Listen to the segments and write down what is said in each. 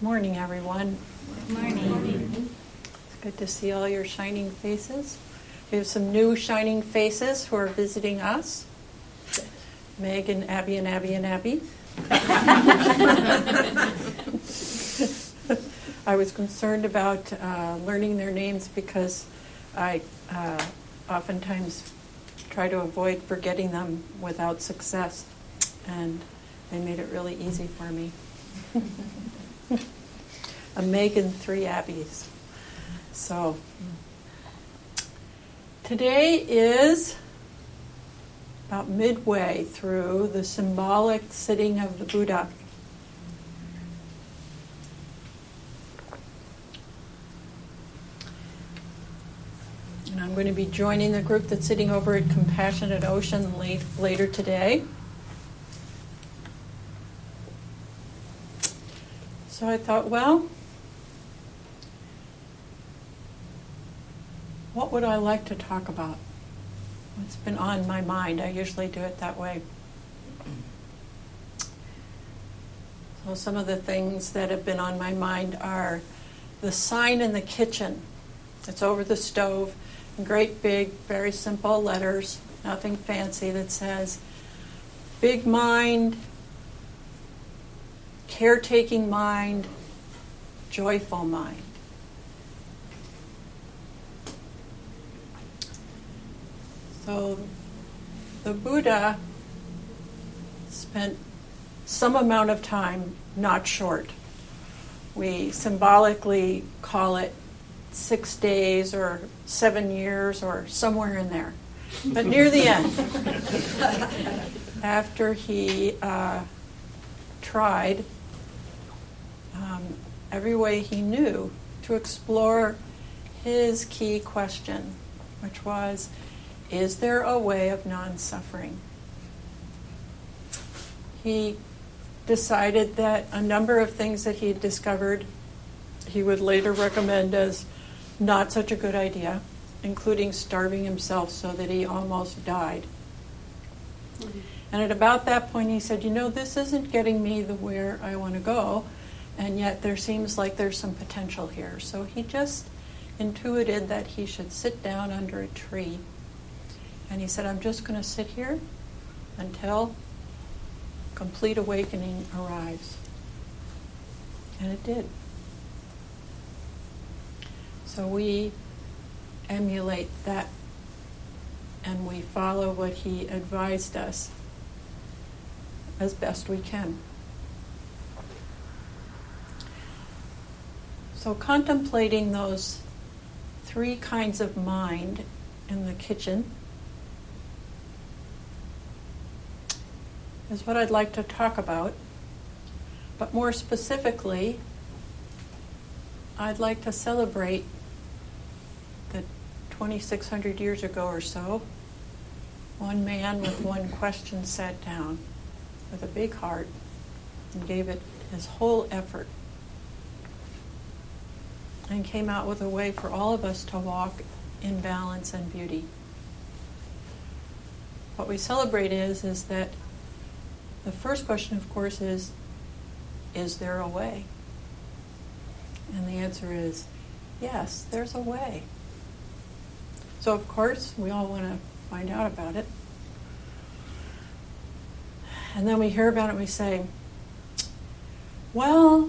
Morning, everyone. Morning. It's good to see all your shining faces. We have some new shining faces who are visiting us. Meg and Abby and Abby and Abby. I was concerned about learning their names because I oftentimes try to avoid forgetting them without success, and they made it really easy for me. A Meg and 3 Abbies. So today is about midway through the symbolic sitting of the Buddha. And I'm going to be joining the group that's sitting over at Compassionate Ocean later today. So I thought, well, what would I like to talk about? What's been on my mind? I usually do it that way. So some of the things that have been on my mind are the sign in the kitchen. It's over the stove in great big, very simple letters, nothing fancy, that says, big mind, caretaking mind, joyful mind. So the Buddha spent some amount of time, not short. We symbolically call it 6 days or 7 years or somewhere in there. But near the end, after he tried every way he knew to explore his key question, which was, is there a way of non-suffering? He decided that a number of things that he had discovered he would later recommend as not such a good idea, including starving himself so that he almost died. Mm-hmm. And at about that point he said, this isn't getting me where I want to go, and yet there seems like there's some potential here. So he just intuited that he should sit down under a tree. And he said, I'm just going to sit here until complete awakening arrives. And it did. So we emulate that, and we follow what he advised us as best we can. So contemplating those 3 kinds of mind in the kitchen is what I'd like to talk about. But more specifically, I'd like to celebrate that 2,600 years ago or so, one man with one question sat down with a big heart and gave it his whole effort and came out with a way for all of us to walk in balance and beauty. What we celebrate is that the first question, of course, is there a way? And the answer is, yes, there's a way. So, of course, we all want to find out about it. And then we hear about it and we say, well,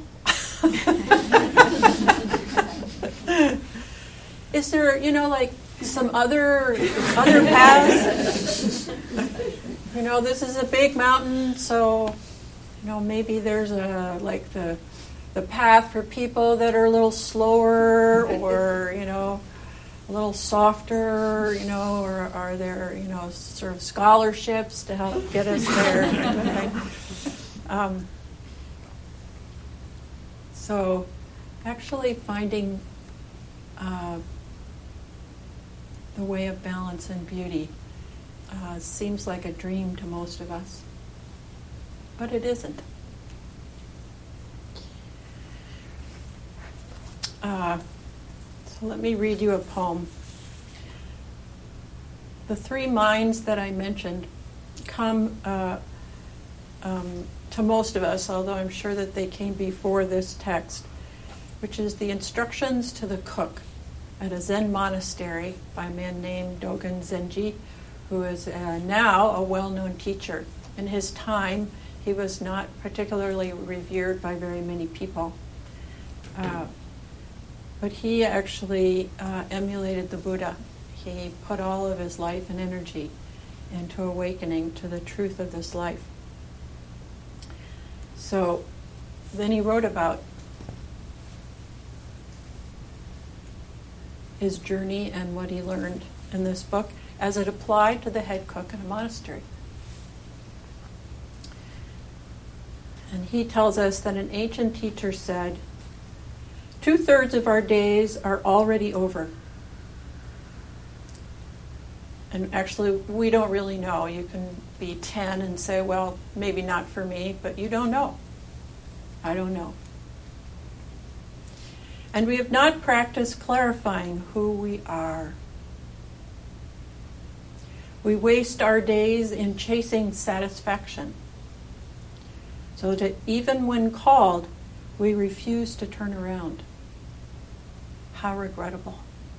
is there, some other paths? This is a big mountain, so, maybe there's the path for people that are a little slower or, a little softer, or are there, sort of scholarships to help get us there? So actually finding the way of balance and beauty seems like a dream to most of us, but it isn't. So let me read you a poem. The 3 minds that I mentioned come to most of us, although I'm sure that they came before this text, which is the instructions to the cook at a Zen monastery by a man named Dogen Zenji, who is now a well-known teacher. In his time, he was not particularly revered by very many people. But he actually emulated the Buddha. He put all of his life and energy into awakening to the truth of this life. So then he wrote about his journey and what he learned in this book as it applied to the head cook in a monastery. And he tells us that an ancient teacher said, 2/3 of our days are already over. And actually, we don't really know. You can be 10 and say, well, maybe not for me, but you don't know. I don't know. And we have not practiced clarifying who we are. We waste our days in chasing satisfaction, so that even when called, we refuse to turn around. How regrettable.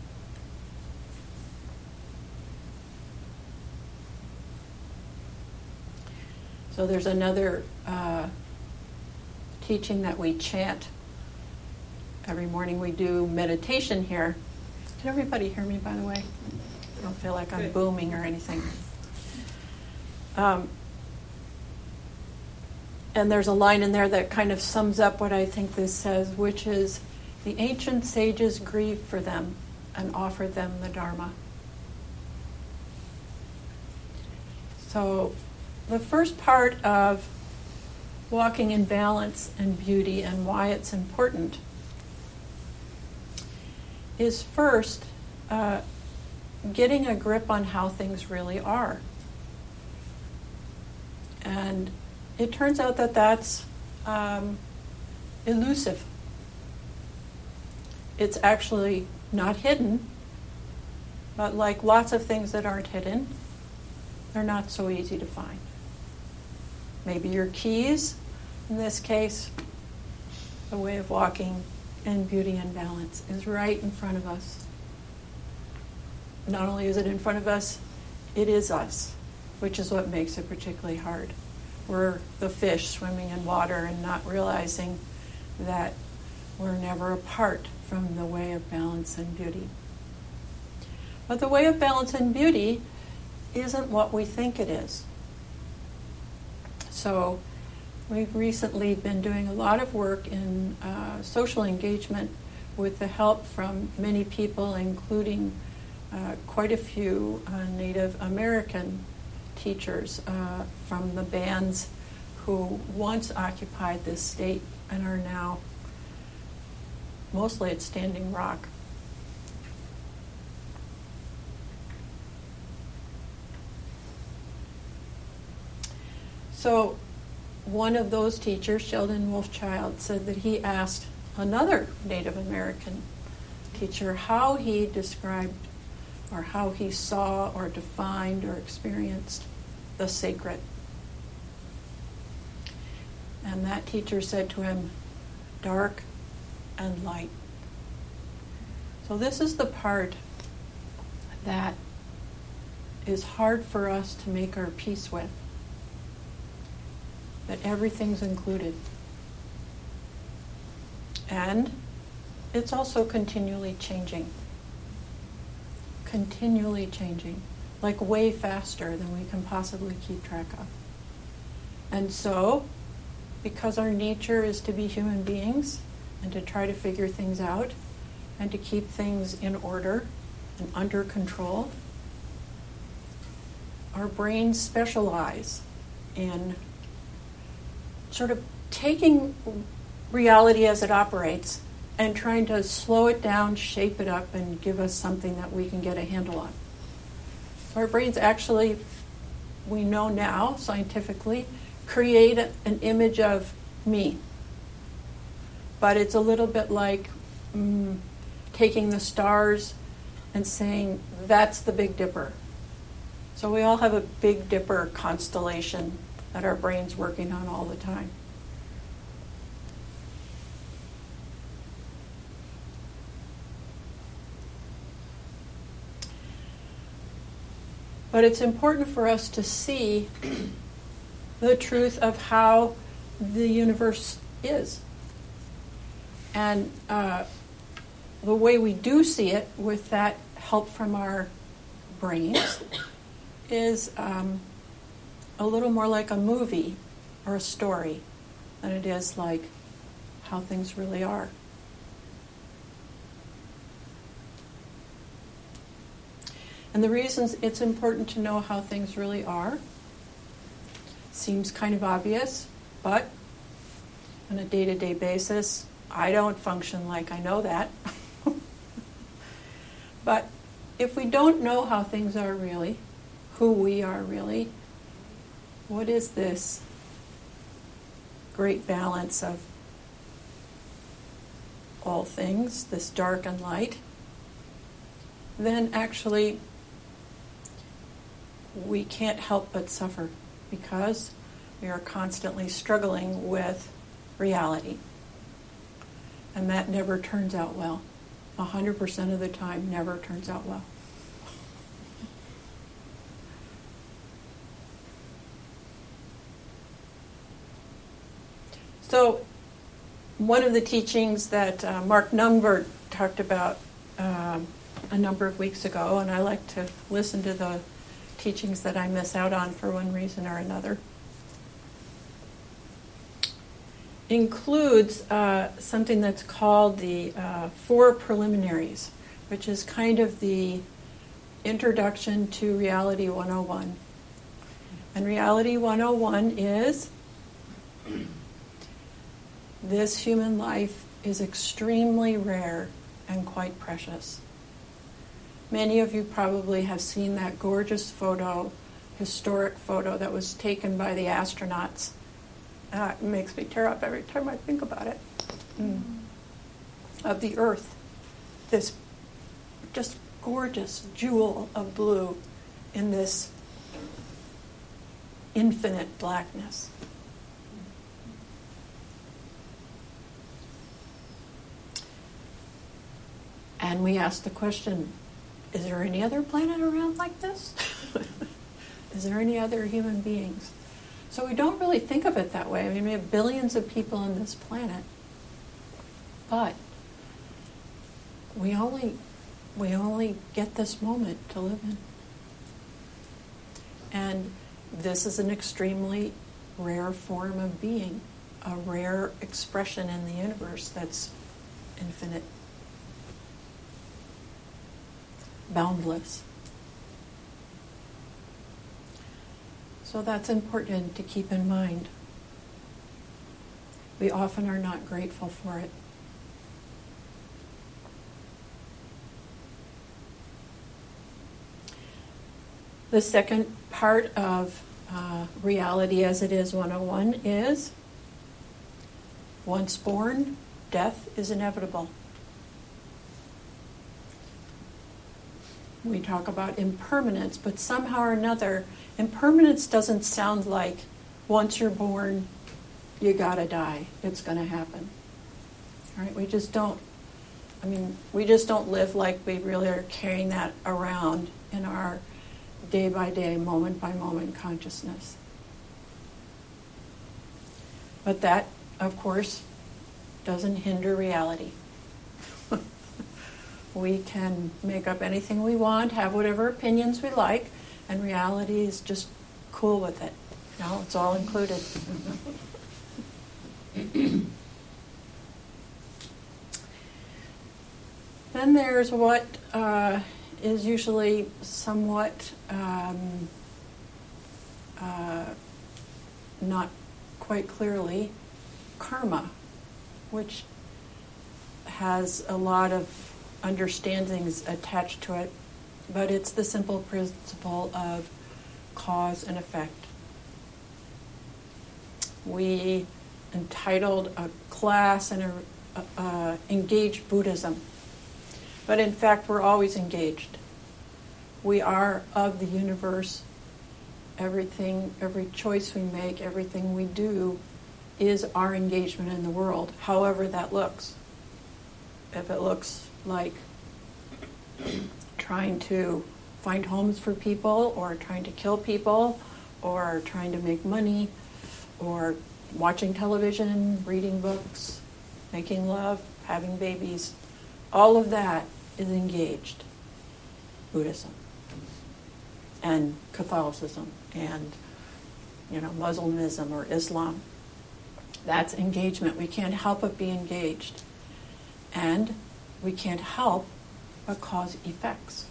So there's another teaching that we chant. Every morning we do meditation here. Can everybody hear me, by the way? I don't feel like I'm booming or anything. And there's a line in there that kind of sums up what I think this says, which is, the ancient sages grieved for them and offered them the Dharma. So the first part of walking in balance and beauty and why it's important is first getting a grip on how things really are. And it turns out that that's elusive. It's actually not hidden, but like lots of things that aren't hidden, they're not so easy to find. Maybe your keys, in this case, the way of walking in beauty and balance is right in front of us. Not only is it in front of us, it is us, which is what makes it particularly hard. We're the fish swimming in water and not realizing that we're never apart from the way of balance and beauty. But the way of balance and beauty isn't what we think it is. So we've recently been doing a lot of work in social engagement with the help from many people, including quite a few Native American teachers from the bands who once occupied this state and are now mostly at Standing Rock. So one of those teachers, Sheldon Wolfchild, said that he asked another Native American teacher how he described or how he saw or defined or experienced the sacred. And that teacher said to him, dark and light. So this is the part that is hard for us to make our peace with. That everything's included. And it's also continually changing. Continually changing. Like way faster than we can possibly keep track of. And so, because our nature is to be human beings and to try to figure things out and to keep things in order and under control, our brains specialize in sort of taking reality as it operates and trying to slow it down, shape it up, and give us something that we can get a handle on. So our brains actually, we know now scientifically, create an image of me. But it's a little bit like taking the stars and saying, that's the Big Dipper. So we all have a Big Dipper constellation that our brain's working on all the time. But it's important for us to see the truth of how the universe is. And the way we do see it, with that help from our brains, is a little more like a movie or a story than it is like how things really are. And the reasons it's important to know how things really are seems kind of obvious, but on a day-to-day basis, I don't function like I know that. But if we don't know how things are really, who we are really, what is this great balance of all things, this dark and light, then actually we can't help but suffer because we are constantly struggling with reality. And that never turns out well. 100% of the time never turns out well. So one of the teachings that Mark Nungberg talked about a number of weeks ago, and I like to listen to the teachings that I miss out on for one reason or another, includes something that's called the Four Preliminaries, which is kind of the introduction to Reality 101. And Reality 101 is this human life is extremely rare and quite precious. Many of you probably have seen that gorgeous photo, historic photo that was taken by the astronauts. It makes me tear up every time I think about it. Of the Earth, this just gorgeous jewel of blue in this infinite blackness. And we asked the question, is there any other planet around like this? Is there any other human beings? So we don't really think of it that way. I mean, we have billions of people on this planet, but we only get this moment to live in. And this is an extremely rare form of being, a rare expression in the universe that's infinite, boundless. So that's important to keep in mind. We often are not grateful for it. The second part of Reality as It Is 101 is, once born, death is inevitable. We talk about impermanence, but somehow or another, impermanence doesn't sound like once you're born, you gotta die. It's gonna happen. All right? We just don't live like we really are carrying that around in our day-by-day, moment-by-moment consciousness. But that, of course, doesn't hinder reality. We can make up anything we want, have whatever opinions we like, and reality is just cool with it. You know, it's all included. Then there's what is usually somewhat not quite clearly karma, which has a lot of understandings attached to it, but it's the simple principle of cause and effect. We entitled a class and Engaged Buddhism, but in fact we're always engaged. We are of the universe, everything, every choice we make, everything we do is our engagement in the world, however that looks. If it looks like trying to find homes for people, or trying to kill people, or trying to make money, or watching television, reading books, making love, having babies, all of that is engaged Buddhism and Catholicism and Muslimism or Islam. That's engagement. We can't help but be engaged. And we can't help but cause effects.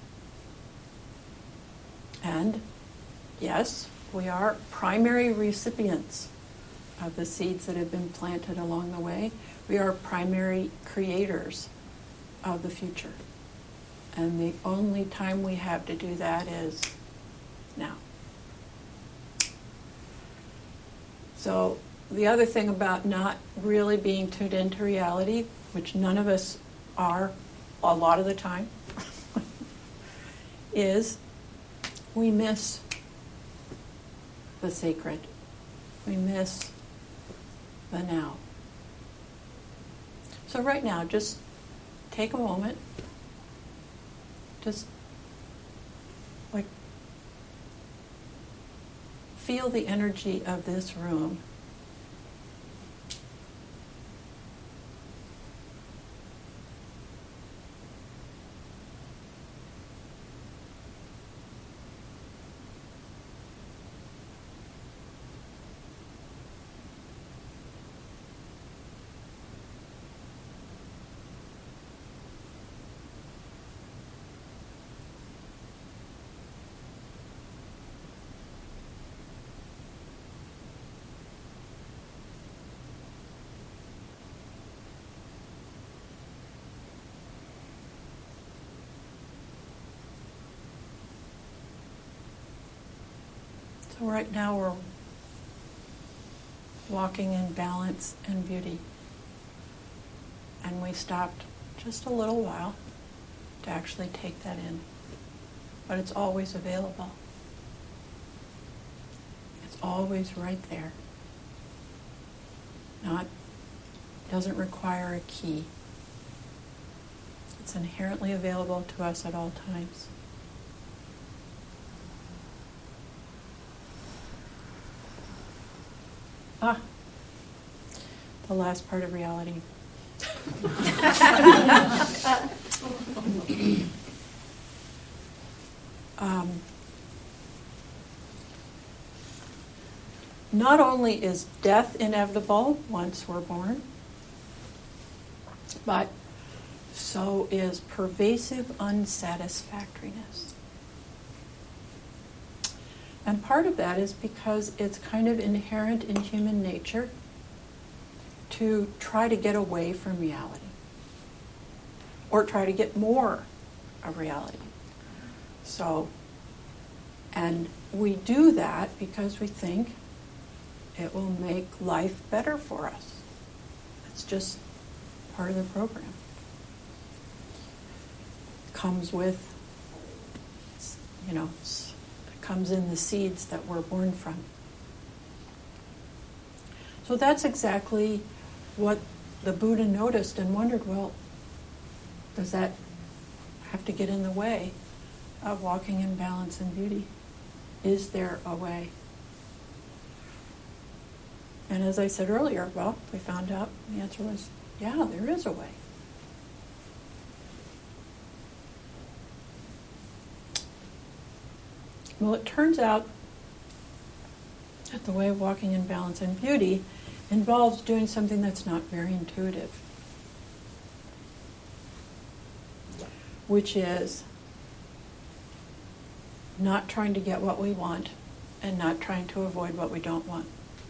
And yes, we are primary recipients of the seeds that have been planted along the way. We are primary creators of the future. And the only time we have to do that is now. So the other thing about not really being tuned into reality, which none of us are a lot of the time, is we miss the sacred. We miss the now. So right now, just take a moment. Just feel the energy of this room. So right now we're walking in balance and beauty. And we stopped just a little while to actually take that in. But it's always available. It's always right there. Doesn't require a key. It's inherently available to us at all times. The last part of reality. Not only is death inevitable once we're born, but so is pervasive unsatisfactoriness. And part of that is because it's kind of inherent in human nature to try to get away from reality or try to get more of reality. So, and we do that because we think it will make life better for us. It's just part of the program. Comes with, comes in the seeds that we're born from. So that's exactly what the Buddha noticed and wondered, well, does that have to get in the way of walking in balance and beauty? Is there a way? And as I said earlier, well, we found out the answer was, yeah, there is a way. Well, it turns out that the way of walking in balance and beauty involves doing something that's not very intuitive, which is not trying to get what we want and not trying to avoid what we don't want.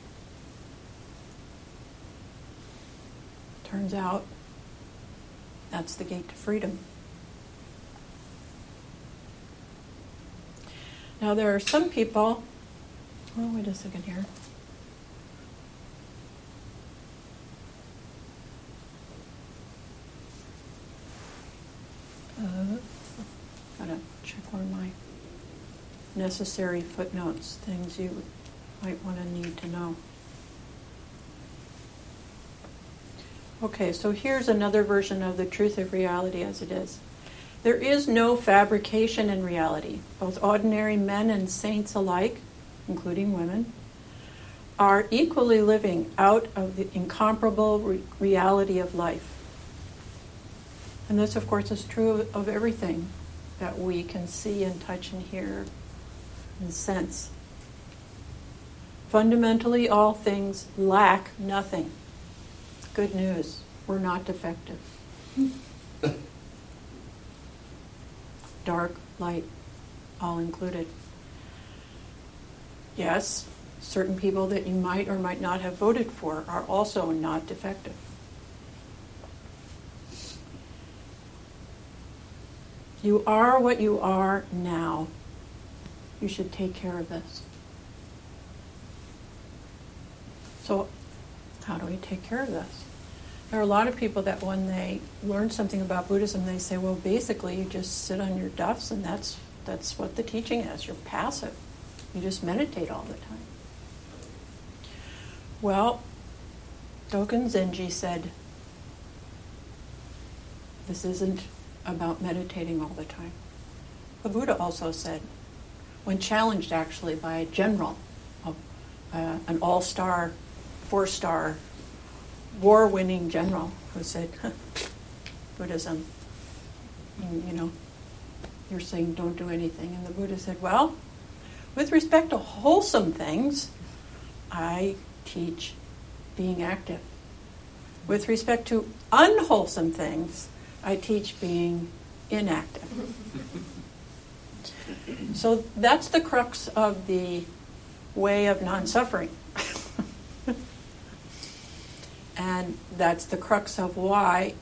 Turns out that's the gate to freedom. Now there are some people, wait a second here. Gotta check where my necessary footnotes, things you might want to need to know. Okay, so here's another version of the truth of reality as it is. There is no fabrication in reality. Both ordinary men and saints alike, including women, are equally living out of the incomparable reality of life. And this, of course, is true of everything that we can see and touch and hear and sense. Fundamentally, all things lack nothing. Good news, we're not defective. Dark, light, all included. Yes, certain people that you might or might not have voted for are also not defective. You are what you are now. You should take care of this. So, how do we take care of this? There are a lot of people that when they learn something about Buddhism, they say, well, basically you just sit on your duffs and that's what the teaching is. You're passive. You just meditate all the time. Well, Dogen Zenji said, this isn't about meditating all the time. The Buddha also said, when challenged actually by a general, an all-star, 4-star, war-winning general who said, Buddhism, you're saying don't do anything. And the Buddha said, well, with respect to wholesome things, I teach being active. With respect to unwholesome things, I teach being inactive. So that's the crux of the way of non-suffering. And that's the crux of why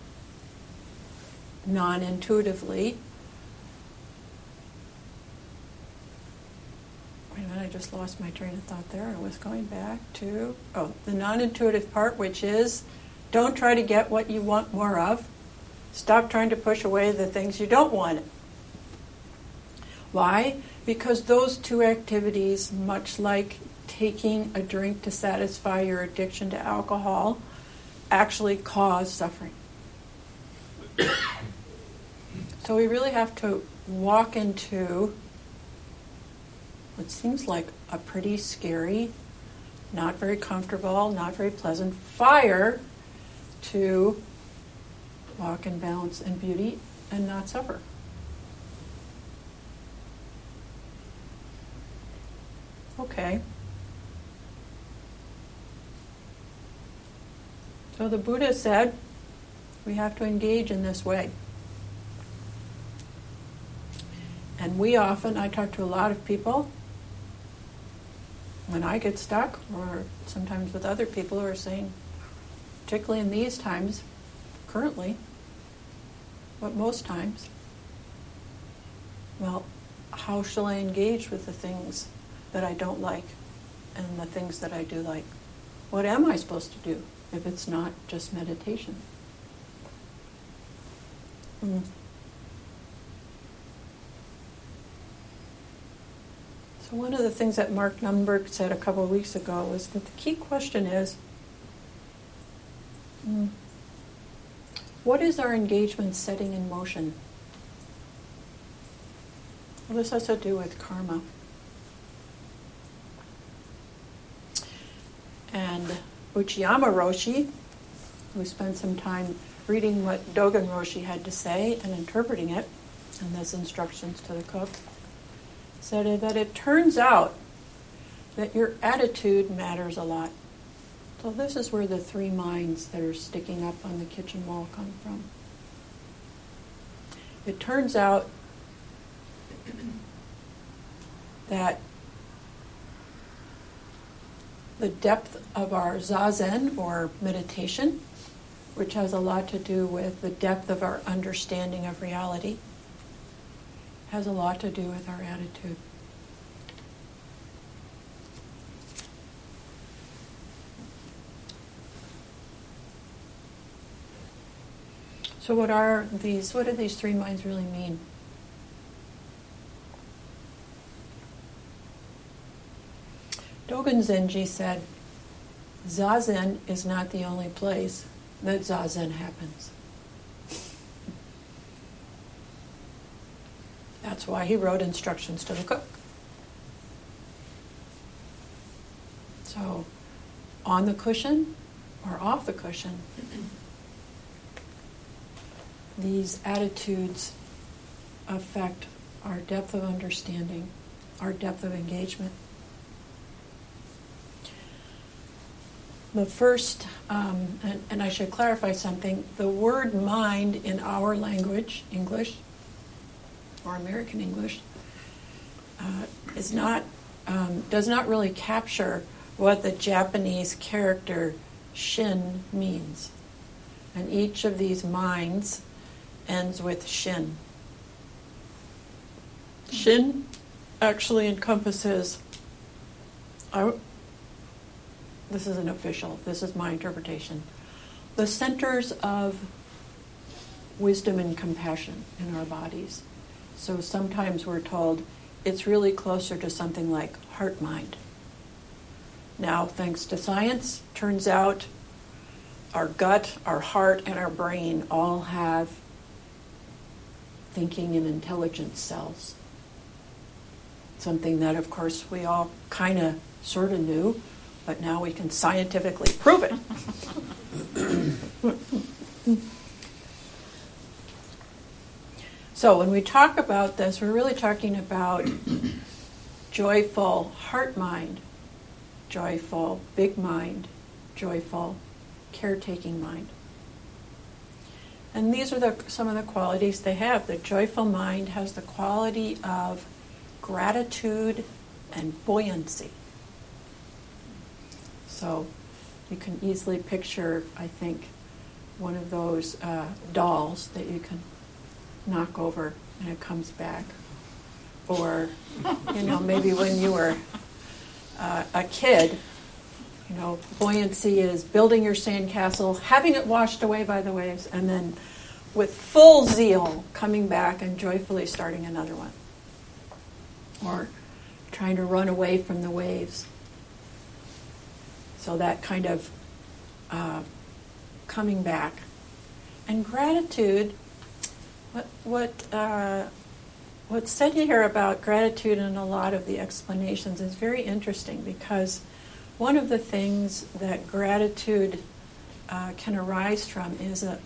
non-intuitively, wait a minute, I just lost my train of thought there. I was going back to, the non-intuitive part, which is don't try to get what you want more of. Stop trying to push away the things you don't want. Why? Because those two activities, much like taking a drink to satisfy your addiction to alcohol, actually cause suffering. So we really have to walk into what seems like a pretty scary, not very comfortable, not very pleasant fire to walk in balance and beauty and not suffer. Okay. So the Buddha said we have to engage in this way. And I talk to a lot of people when I get stuck, or sometimes with other people who are saying, particularly in these times, currently, but most times, well, how shall I engage with the things that I don't like and the things that I do like? What am I supposed to do if it's not just meditation? So one of the things that Mark Nunberg said a couple of weeks ago was that the key question is, what is our engagement setting in motion? Well, this has to do with karma. And Uchiyama Roshi, who spent some time reading what Dogen Roshi had to say and interpreting it, and his instructions to the cook, said that it turns out that your attitude matters a lot. So this is where the 3 minds that are sticking up on the kitchen wall come from. It turns out that the depth of our zazen, or meditation, which has a lot to do with the depth of our understanding of reality, has a lot to do with our attitude. So what do these 3 minds really mean? Dogen Zenji said, Zazen is not the only place that Zazen happens. That's why he wrote instructions to the cook. So, on the cushion or off the cushion, these attitudes affect our depth of understanding, our depth of engagement. The first, and I should clarify something, the word mind in our language, English, or American English, does not really capture what the Japanese character shin means. And each of these minds ends with shin. Shin actually encompasses, this isn't official, this is my interpretation, the centers of wisdom and compassion in our bodies. So sometimes we're told it's really closer to something like heart-mind. Now, thanks to science, turns out our gut, our heart, and our brain all have thinking and intelligence cells. Something that, of course, we all kind of sort of knew, but now we can scientifically prove it. So when we talk about this, we're really talking about joyful heart mind, joyful big mind, joyful caretaking mind. And these are some of the qualities they have. The joyful mind has the quality of gratitude and buoyancy. So you can easily picture, I think, one of those dolls that you can knock over and it comes back. Or, maybe when you were a kid, buoyancy is building your sandcastle, having it washed away by the waves, and then with full zeal coming back and joyfully starting another one. Or trying to run away from the waves. So that kind of coming back. And gratitude, what's said here about gratitude in a lot of the explanations is very interesting, because one of the things that gratitude can arise from is a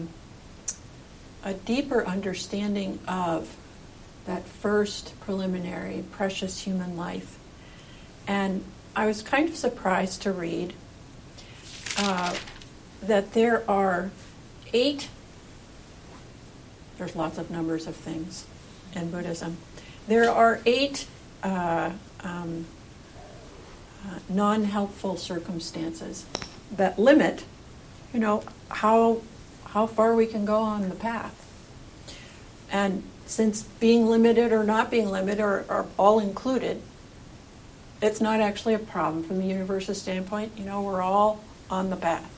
deeper understanding of that first preliminary precious human life. And I was kind of surprised to read that there are 8, there's lots of numbers of things in Buddhism, there are 8 non-helpful circumstances that limit, how far we can go on the path. And since being limited or not being limited are all included, it's not actually a problem from the universe's standpoint. We're all on the path.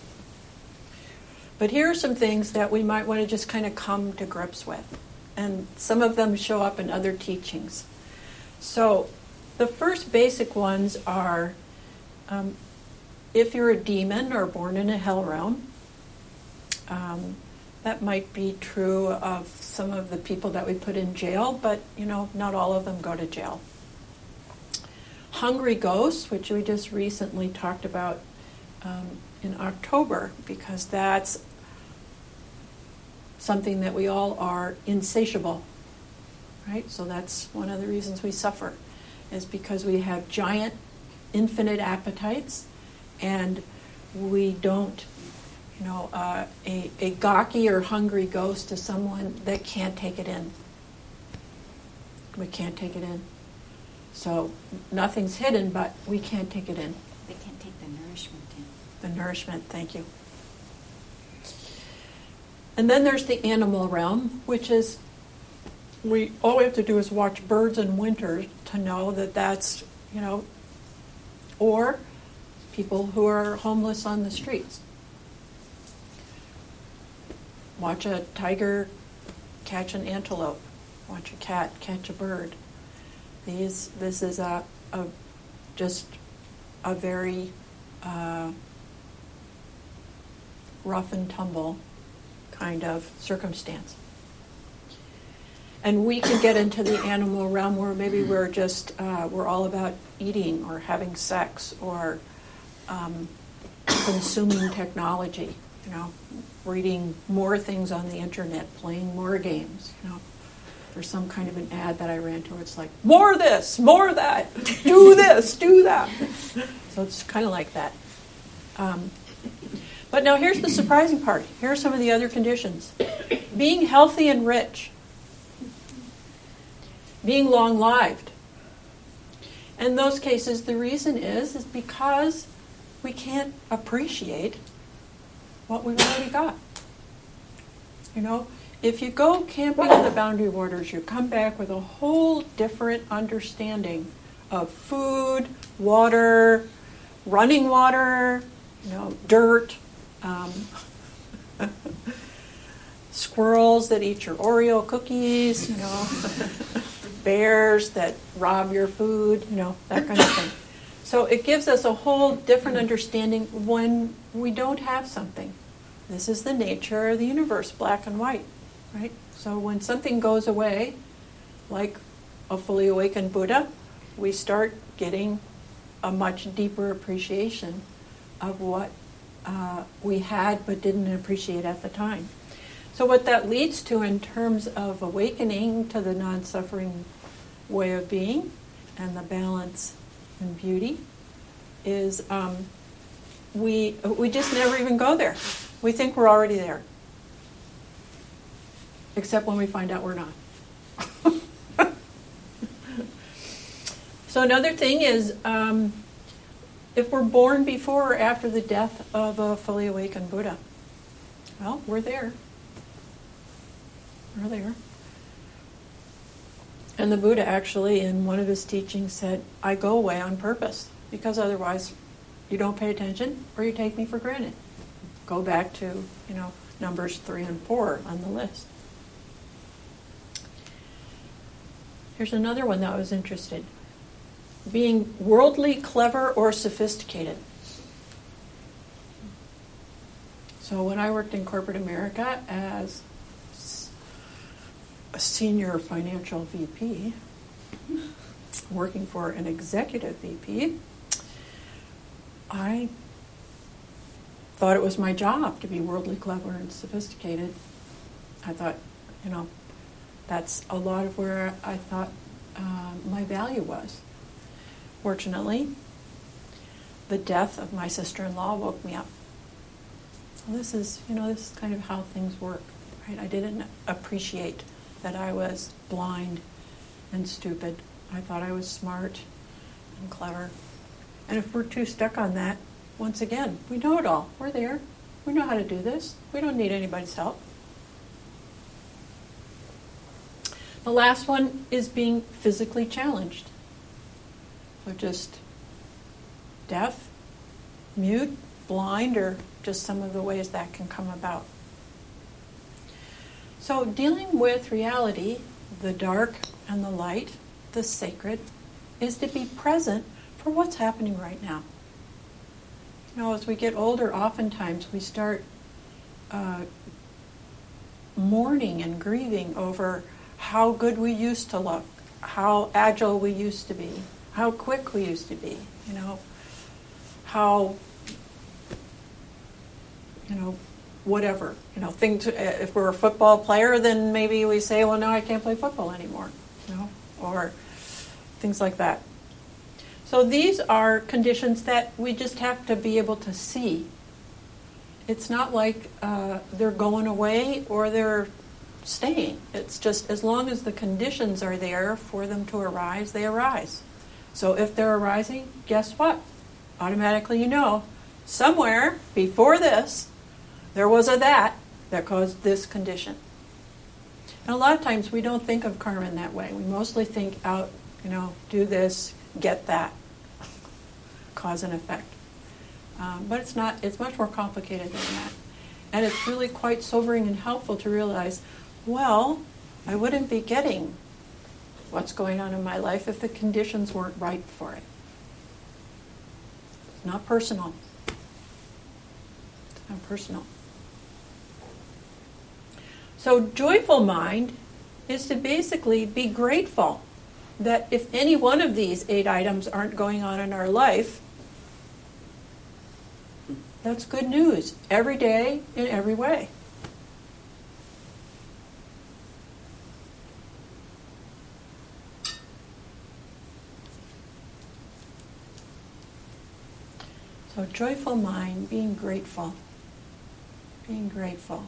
But here are some things that we might want to just kind of come to grips with. And some of them show up in other teachings. So the first basic ones are, if you're a demon or born in a hell realm, that might be true of some of the people that we put in jail, but, not all of them go to jail. Hungry ghosts, which we just recently talked about in October, because that's something that we all are insatiable, right? So that's one of the reasons we suffer, is because we have giant, infinite appetites, and we don't, a gawky or hungry ghost is someone that can't take it in. We can't take it in. So nothing's hidden, but we can't take it in. They can't take the nourishment in. The nourishment, thank you. And then there's the animal realm, which is, all we have to do is watch birds in winter to know that that's, or people who are homeless on the streets. Watch a tiger catch an antelope. Watch a cat catch a bird. This is just a very rough and tumble kind of circumstance. And we can get into the animal realm where maybe we're just, we're all about eating or having sex or consuming technology, reading more things on the internet, playing more games, There's some kind of an ad that I ran to where it's like, more this, more that, do this, do that. So it's kind of like that. But now here's the surprising part. Here are some of the other conditions. Being healthy and rich. Being long-lived. In those cases, the reason is because we can't appreciate what we've already got. If you go camping in the Boundary Waters, you come back with a whole different understanding of food, water, running water, dirt, squirrels that eat your Oreo cookies, bears that rob your food, that kind of thing. So it gives us a whole different understanding when we don't have something. This is the nature of the universe, black and white, right? So when something goes away, like a fully awakened Buddha, we start getting a much deeper appreciation of what we had but didn't appreciate at the time. So what that leads to in terms of awakening to the non-suffering way of being and the balance and beauty is we just never even go there. We think we're already there. Except when we find out we're not. So another thing is if we're born before or after the death of a fully awakened Buddha, well, we're there. We're there. And the Buddha actually, in one of his teachings, said, I go away on purpose, because otherwise you don't pay attention or you take me for granted. Go back to, numbers 3 and 4 on the list. Here's another one that was interested. Being worldly, clever, or sophisticated. So when I worked in corporate America as a senior financial VP, working for an executive VP, I thought it was my job to be worldly, clever, and sophisticated. I thought, that's a lot of where I thought my value was. Fortunately, the death of my sister-in-law woke me up. So this is kind of how things work, right? I didn't appreciate that I was blind and stupid. I thought I was smart and clever. And if we're too stuck on that, once again, we know it all. We're there. We know how to do this. We don't need anybody's help. The last one is being physically challenged. So just deaf, mute, blind, or just some of the ways that can come about. So dealing with reality, the dark and the light, the sacred, is to be present for what's happening right now. As we get older, oftentimes we start mourning and grieving over how good we used to look, how agile we used to be, how quick we used to be, how, whatever, things. If we're a football player, then maybe we say, well, no, I can't play football anymore, or things like that. So these are conditions that we just have to be able to see. It's not like they're going away or they're staying. It's just as long as the conditions are there for them to arise, they arise. So if they're arising, guess what? Automatically somewhere before this, there was a that caused this condition. And a lot of times we don't think of karma in that way. We mostly think out, do this, get that, cause and effect. But it's not. It's much more complicated than that. And it's really quite sobering and helpful to realize, well, I wouldn't be getting what's going on in my life if the conditions weren't right for it. not personal. It's not personal. So joyful mind is to basically be grateful that if any one of these 8 items aren't going on in our life, that's good news every day in every way. So joyful mind, being grateful. Being grateful.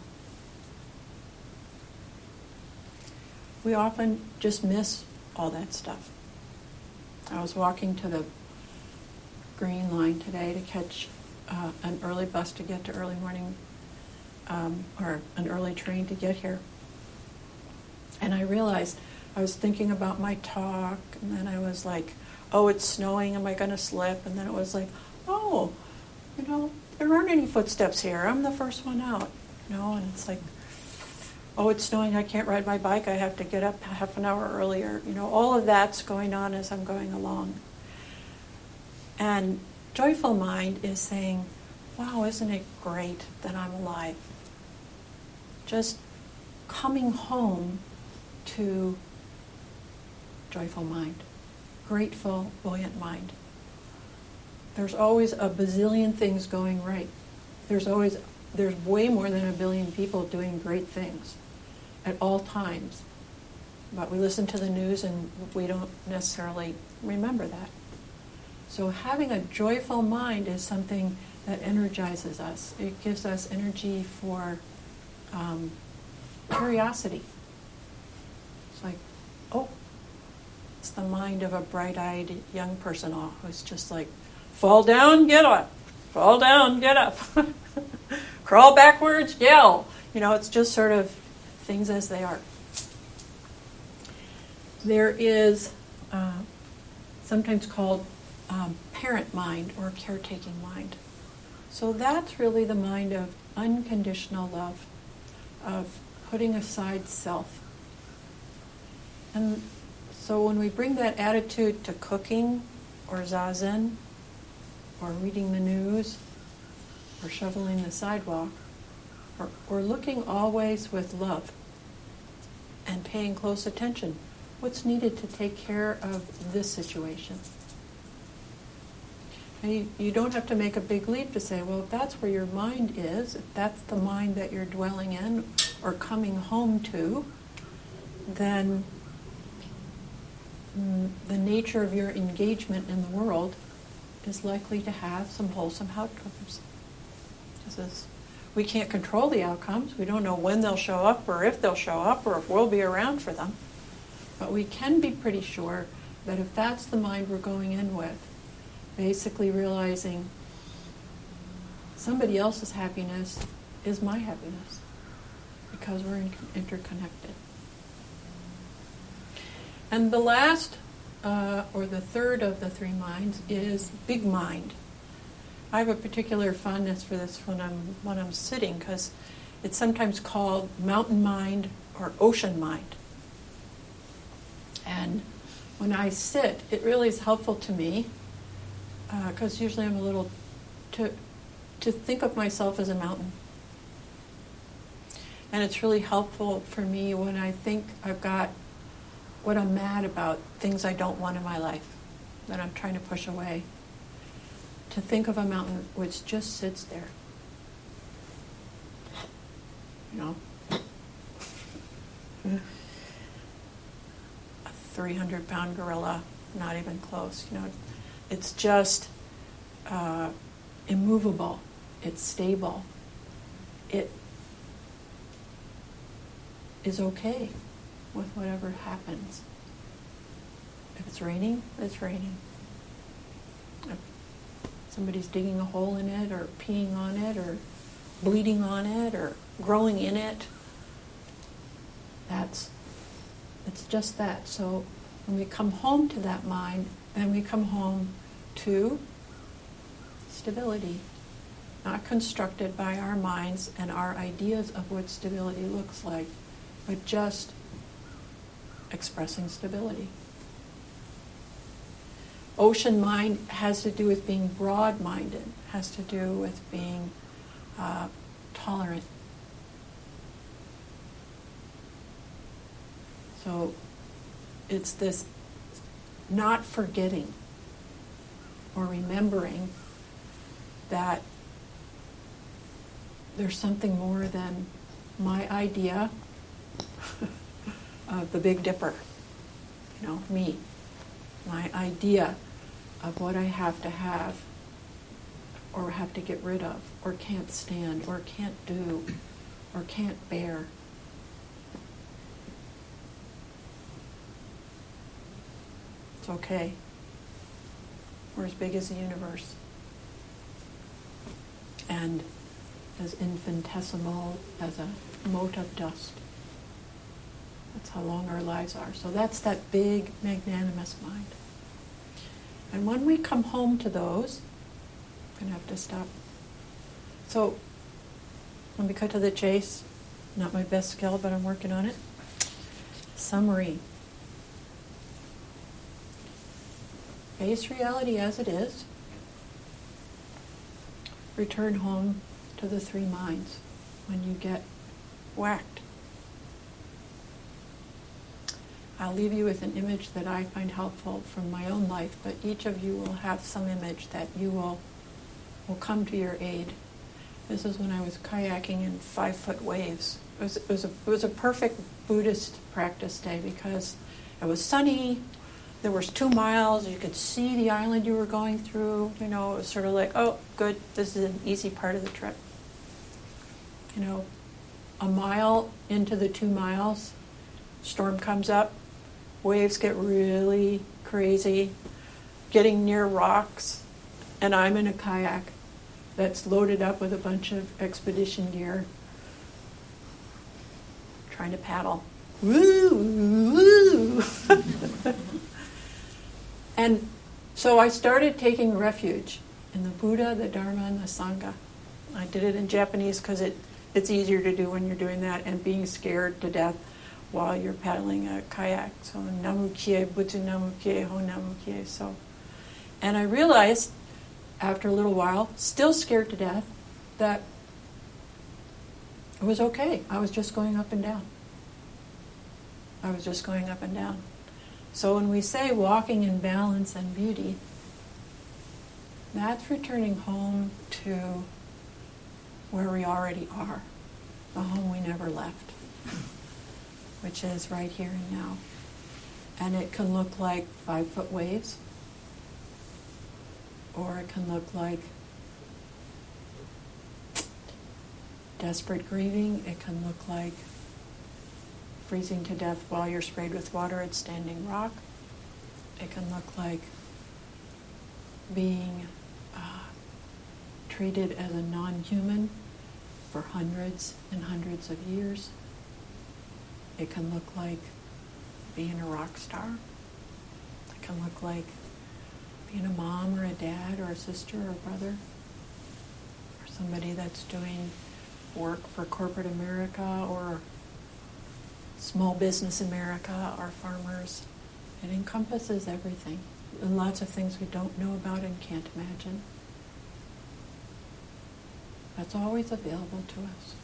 We often just miss all that stuff. I was walking to the Green Line today to catch an early bus to get to early morning, or an early train to get here. And I realized I was thinking about my talk, and then I was like, oh, it's snowing, am I going to slip? And then it was like, oh, there aren't any footsteps here. I'm the first one out, and it's like, oh, it's snowing, I can't ride my bike, I have to get up half an hour earlier. All of that's going on as I'm going along. And joyful mind is saying, wow, isn't it great that I'm alive? Just coming home to joyful mind, grateful, buoyant mind. There's always a bazillion things going right. There's way more than a billion people doing great things at all times. But we listen to the news and we don't necessarily remember that. So having a joyful mind is something that energizes us. It gives us energy for curiosity. It's like, oh, it's the mind of a bright-eyed young person who's just like, fall down, get up. Fall down, get up. Crawl backwards, yell. It's just sort of things as they are. There is sometimes called parent mind or caretaking mind. So that's really the mind of unconditional love, of putting aside self. And so when we bring that attitude to cooking or zazen or reading the news or shoveling the sidewalk, or looking always with love and paying close attention, what's needed to take care of this situation? And you don't have to make a big leap to say, well, if that's where your mind is, if that's the mind that you're dwelling in or coming home to, then the nature of your engagement in the world is likely to have some wholesome outcomes. We can't control the outcomes. We don't know when they'll show up or if they'll show up or if we'll be around for them. But we can be pretty sure that if that's the mind we're going in with, basically realizing somebody else's happiness is my happiness because we're interconnected. And the last, or the third of the 3 minds is big mind. I have a particular fondness for this when I'm sitting, because it's sometimes called mountain mind or ocean mind. And when I sit, it really is helpful to me, because usually I'm a little to think of myself as a mountain. And it's really helpful for me when I think I've got what I'm mad about, things I don't want in my life that I'm trying to push away, to think of a mountain which just sits there. A 300-pound gorilla, not even close. It's just immovable. It's stable. It is okay with whatever happens. If it's raining, it's raining. If somebody's digging a hole in it or peeing on it or bleeding on it or growing in it, it's just that. So when we come home to that mind, then we come home to stability, not constructed by our minds and our ideas of what stability looks like, but just expressing stability. Ocean mind has to do with being broad-minded, has to do with being tolerant. So it's this not forgetting or remembering that there's something more than my idea of the Big Dipper. Me. My idea of what I have to have, or have to get rid of, or can't stand, or can't do, or can't bear. It's okay. We're as big as the universe. And as infinitesimal as a mote of dust. That's how long our lives are. So that's that big, magnanimous mind. And when we come home to those, I'm going to have to stop. So, let me cut to the chase. Not my best skill, but I'm working on it. Summary. Face reality as it is. Return home to the three minds when you get whacked. I'll leave you with an image that I find helpful from my own life, but each of you will have some image that you will come to your aid. This is when I was kayaking in 5-foot waves. It was a perfect Buddhist practice day because it was sunny. There was 2 miles. You could see the island you were going through. It was sort of like, oh, good, this is an easy part of the trip. A mile into the 2 miles, storm comes up, waves get really crazy, getting near rocks, and I'm in a kayak that's loaded up with a bunch of expedition gear, trying to paddle. Woo, woo. And so I started taking refuge in the Buddha, the Dharma, and the Sangha. I did it in Japanese because it's easier to do when you're doing that and being scared to death while you're paddling a kayak. So Namu Kie, Butsu Namu Kie, Ho Namu Kie. So, and I realized after a little while, still scared to death, that it was okay. I was just going up and down. I was just going up and down. So when we say walking in balance and beauty, that's returning home to where we already are, the home we never left, which is right here and now. And it can look like 5-foot waves, or it can look like desperate grieving. It can look like freezing to death while you're sprayed with water at Standing Rock. It can look like being treated as a non-human for hundreds and hundreds of years. It can look like being a rock star. It can look like being a mom or a dad or a sister or a brother, or somebody that's doing work for corporate America or small business America or farmers. It encompasses everything, and lots of things we don't know about and can't imagine. That's always available to us.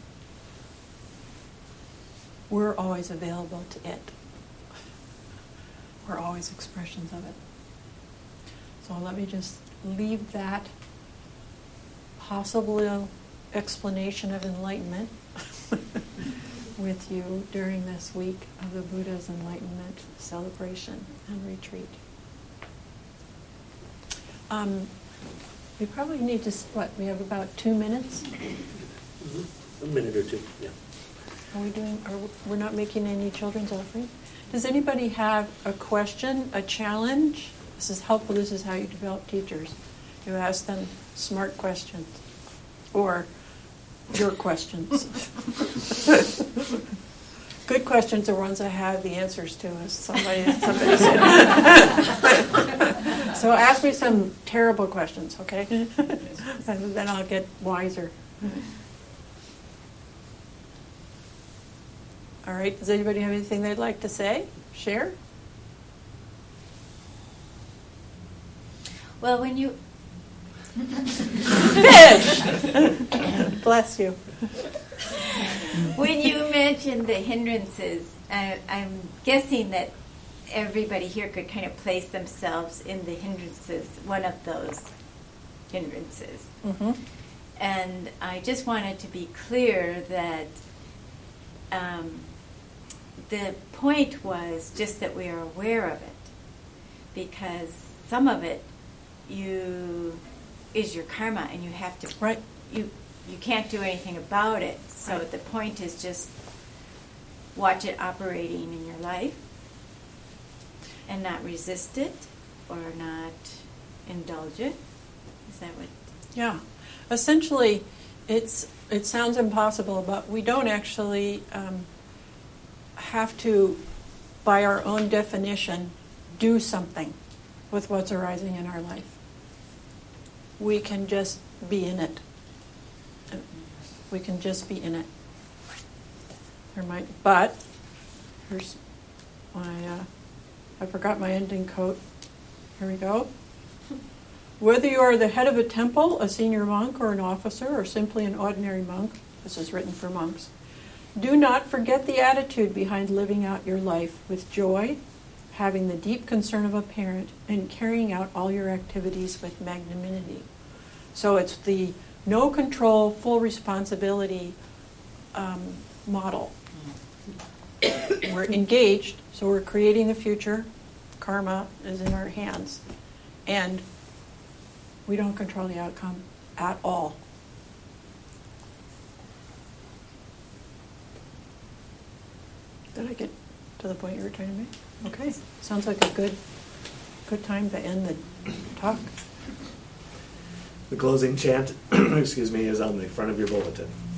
We're always available to it. We're always expressions of it. So let me just leave that possible explanation of enlightenment with you during this week of the Buddha's Enlightenment celebration and retreat. We probably need to, we have about 2 minutes? Mm-hmm. A minute or two, yeah. We're not making any children's offering? Does anybody have a question, a challenge? This is helpful. This is how you develop teachers. You ask them smart questions, or your questions. Good questions are ones I have the answers to, as somebody said. So ask me some terrible questions, okay? And then I'll get wiser. All right, does anybody have anything they'd like to say? Share? Well, when you Fish! Bless you. when you mentioned the hindrances, I'm guessing that everybody here could kind of place themselves in the hindrances, one of those hindrances. Mm-hmm. And I just wanted to be clear that the point was just that we are aware of it, because some of it is your karma, and you have to Right. you can't do anything about it. So Right. the point is just watch it operating in your life and not resist it or not indulge it. Is that what? Yeah. Essentially, it sounds impossible, but we don't actually have to, by our own definition, do something with what's arising in our life. We can just be in it. We can just be in it. But here's my. I forgot my ending quote. Here we go. Whether you are the head of a temple, a senior monk, or an officer, or simply an ordinary monk, this is written for monks, do not forget the attitude behind living out your life with joy, having the deep concern of a parent, and carrying out all your activities with magnanimity. So it's the no control, full responsibility model. We're engaged, so we're creating the future. Karma is in our hands. And we don't control the outcome at all. Did I get to the point you were trying to make? Okay. Sounds like a good time to end the talk. The closing chant, excuse me, is on the front of your bulletin.